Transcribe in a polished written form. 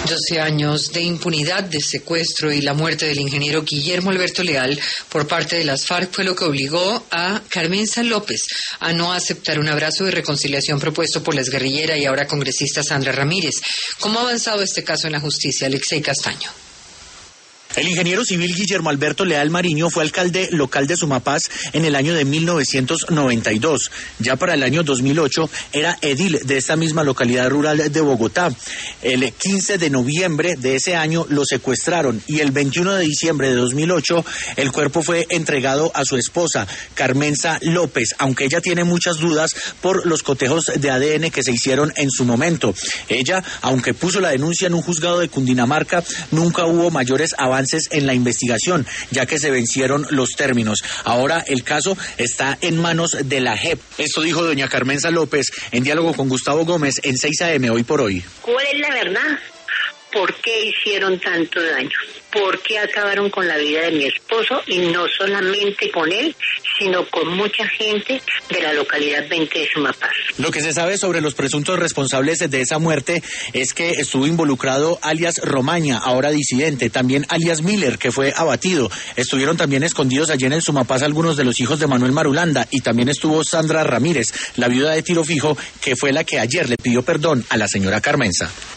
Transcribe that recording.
12 años de impunidad, de secuestro y la muerte del ingeniero Guillermo Alberto Leal por parte de las FARC fue lo que obligó a Carmenza López a no aceptar un abrazo de reconciliación propuesto por la exguerrillera y ahora congresista Sandra Ramírez. ¿Cómo ha avanzado este caso en la justicia? Alexei Castaño. El ingeniero civil Guillermo Alberto Leal Mariño fue alcalde local de Sumapaz en el año de 1992. Ya para el año 2008 era edil de esta misma localidad rural de Bogotá. El 15 de noviembre de ese año lo secuestraron y el 21 de diciembre de 2008 el cuerpo fue entregado a su esposa, Carmenza López, aunque ella tiene muchas dudas por los cotejos de ADN que se hicieron en su momento. Ella, aunque puso la denuncia en un juzgado de Cundinamarca, nunca hubo mayores avances en la investigación, ya que se vencieron los términos. Ahora el caso está en manos de la JEP. Esto dijo doña Carmenza López en diálogo con Gustavo Gómez en 6 AM Hoy por Hoy. ¿Cuál es la verdad? ¿Por qué hicieron tanto daño? ¿Por qué acabaron con la vida de mi esposo? Y no solamente con él, sino con mucha gente de la localidad 20 de Sumapaz. Lo que se sabe sobre los presuntos responsables de esa muerte es que estuvo involucrado alias Romaña, ahora disidente, también alias Miller, que fue abatido. Estuvieron también escondidos allí en el Sumapaz algunos de los hijos de Manuel Marulanda y también estuvo Sandra Ramírez, la viuda de Tiro Fijo, que fue la que ayer le pidió perdón a la señora Carmenza.